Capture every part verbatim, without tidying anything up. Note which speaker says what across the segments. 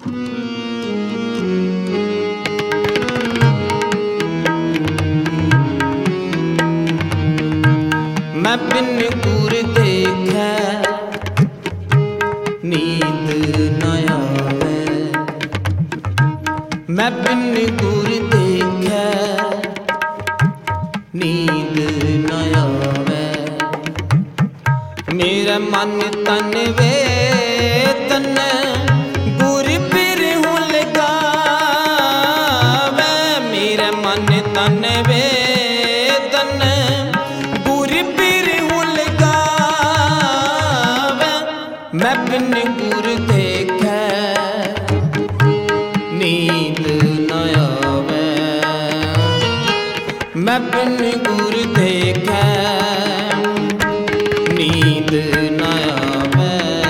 Speaker 1: मैं बिन गुर देखे नींद न आवे, मैं बिन गुर देखे नींद न आवे। मेरा मन तन वे तन गुर पिर हूँ लगावे। मेरा मन तन वे तन गुर पिर हूँ लगावे। मैं बिन गुर देखे नींद न आवे, मैं बिन गुर देखे नींद न आवे।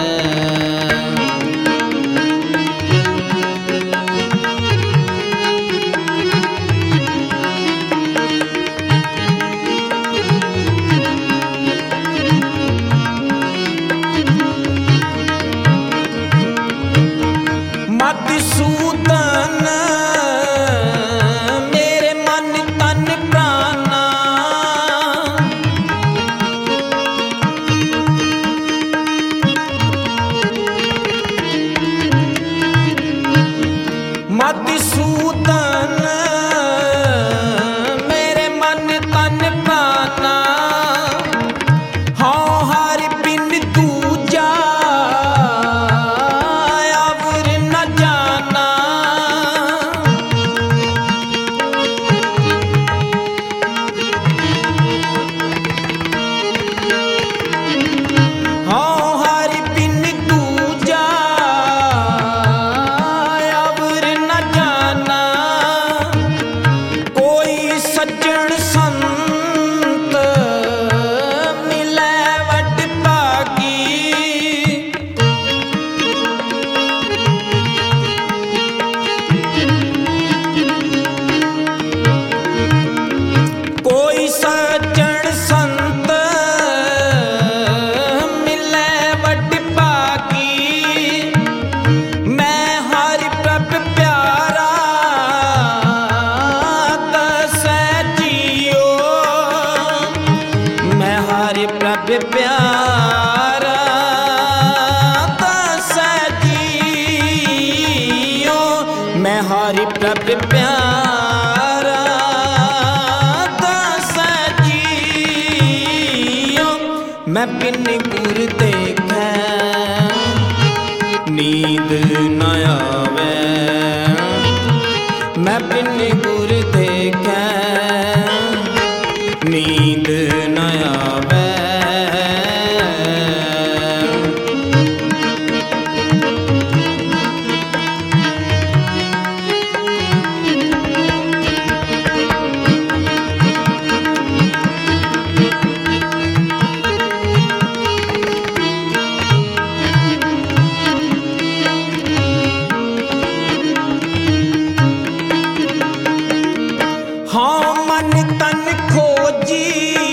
Speaker 1: मधुसूदन मेरे मन तन प्राणा, मधुसूदन मेरे मन तन प्राणा। हाँ हरि बिन दूजा और न जाना। हाँ हरि बिन दूजा और न जाना। कोई सज्जन संत मिले वड भागी, कोई सज्जन संत मिले वड भागी। मैं हरि प्रभ प्यारा तसै जियो, मैं हरि प्रभ प्यारा तसै जियो। मैं हरि प्रभ प्यारा तसै जियो। मैं बिन गुर देखे नींद न आवे, मैं बिन गुर देखे नींद न आवे। हाँ मन तन खोजी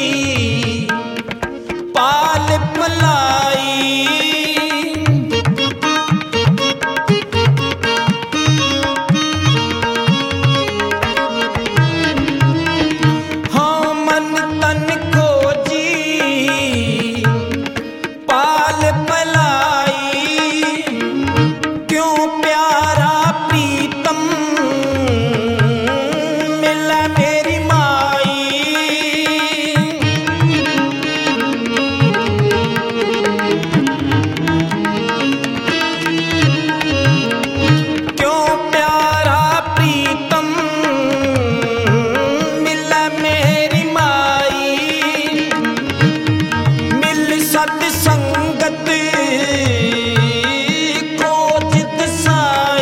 Speaker 1: पाल पलाई, हाँ मन तन खोजी पाल पलाई। क्यों प्यारा प्रीतम मिला मेरी माई। क्यों प्यारा प्रीतम मिला मेरी माई। मिल सत संगत को जित सा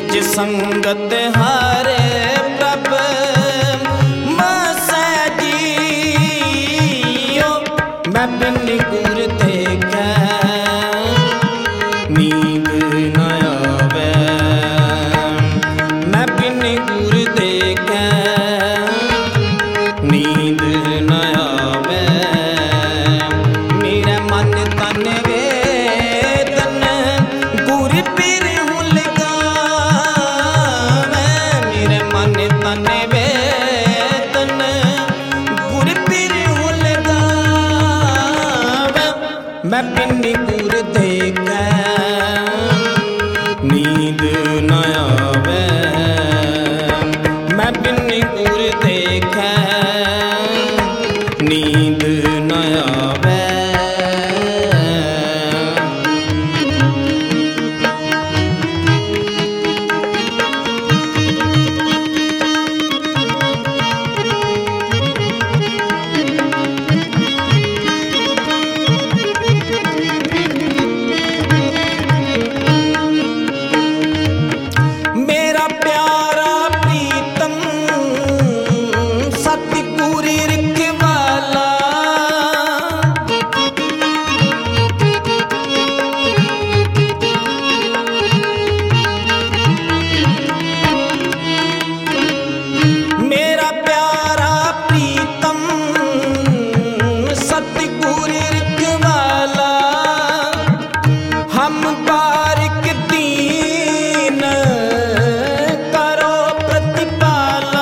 Speaker 1: बिच संगत हारे प्रभ मसै जियो। मैं बिन गुर देखे नींद न आवे, मैं बिन गुर देखे नींद न आवे। मेरा मन तन वेदन गुर पीर हूँ लगावे। मेरे मन तन वेदन गुर पीर हूँ लगावे। मैं बिन गुर देखे नींद न आवे, मैं बिन गुर देखे नींद न आवे। मेरा प्यारा प्रीतम सतगुरु रखवाला, मेरा प्यारा प्रीतम सतगुरु रखवाला। हम बारिक दीन करो प्रतिपाला।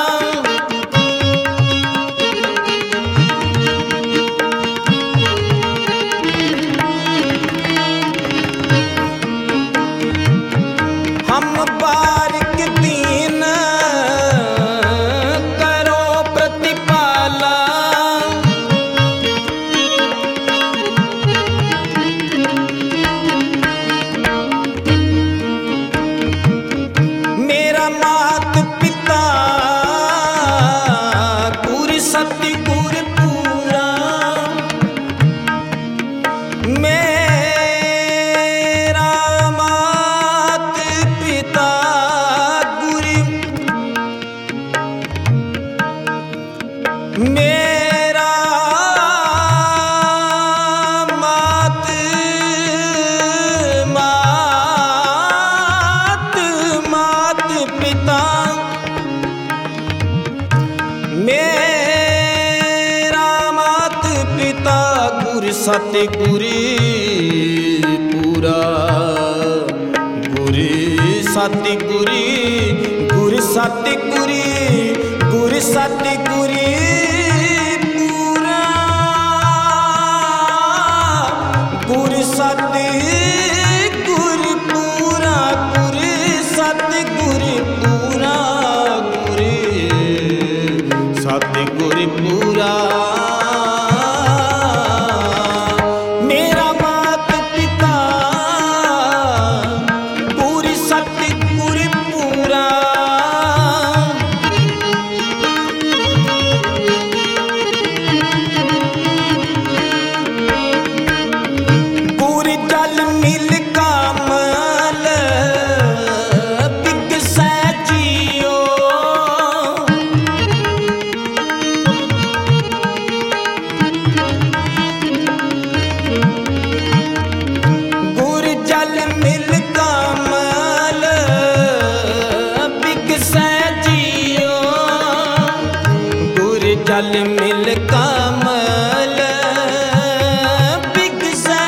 Speaker 1: हम बारिक दीन करो प्रतिपाला। मेरा मात पिता गुर सतगुर पूरा। मेरा मात पिता गुर, मेरा मात मात मात पिता, मेरा मात पिता गुर सतगुर पूरा। गुर सतगुर गुर सतगुर गुर सतगुर पूरा। गुर सतगुर पूरा गुर सतगुर पूरा गुर सतगुर पूरा। मेरा मात पिता गुर सतगुर पूरा। गुर जल मिल कमल बिकसै जियो। गुर जल मिल कमल बिकसै जियो। गुर जल मिल कमल बिकसै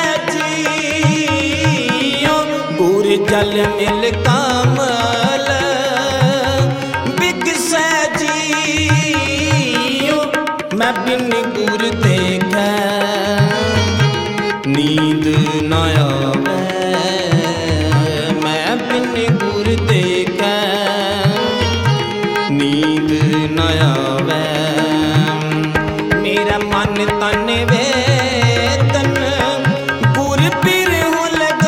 Speaker 1: जियो। गुर जल मिल कमल बिकसै जियो। मैं बिन गुर देखे नींद न आवे, मैं बिन गुर देखे नींद न आवे। मेरा मन तन वेदन गुर पीर हूँ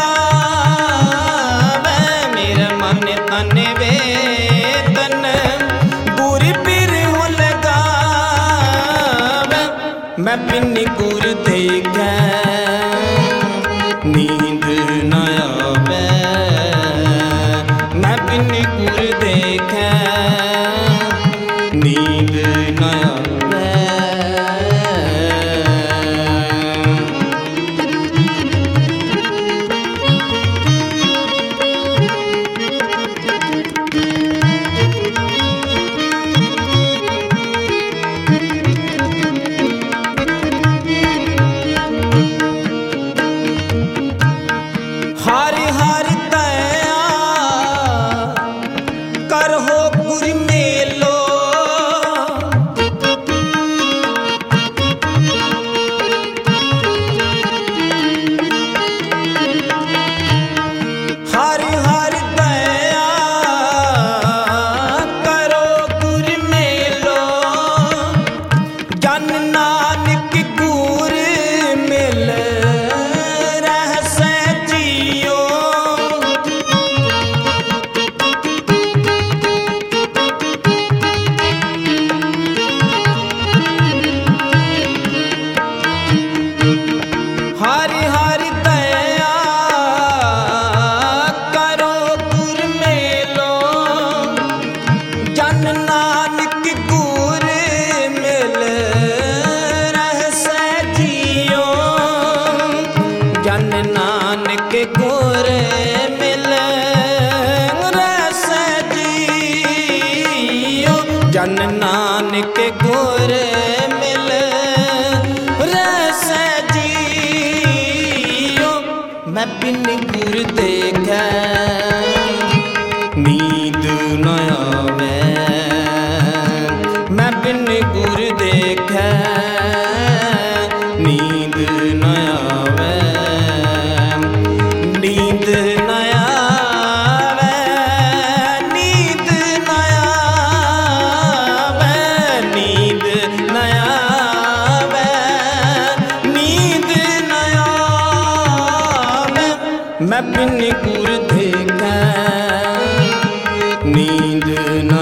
Speaker 1: लगावे। मेरा मन तन वेदन गुर पीर हूँ लगावे। मैं बिन गुर देखे नींद न आवे, मैं बिन नानक गुर मिले रस जियो, जन नानक गुर मिले रस जियो। मैं बिन गुर देखे नींद न आवे, मैं बिन गुर देखे नींद न आवे, नींद न आवे, नींद न आवे, नींद न आवे, नींद न आवे। मैं बिन गुर देखे नींद न